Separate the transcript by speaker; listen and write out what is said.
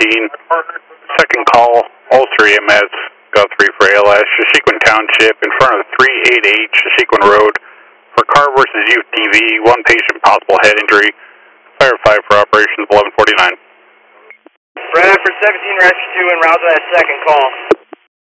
Speaker 1: Second call, all 3 MS, Guthrie for ALS, Shashequin Township, in front of 388 Shashequin Road, for car versus UTV, 1 patient, possible head injury. Fire 5 for operations 1149.
Speaker 2: Brad for 17 Rescue 2 and route to that second call.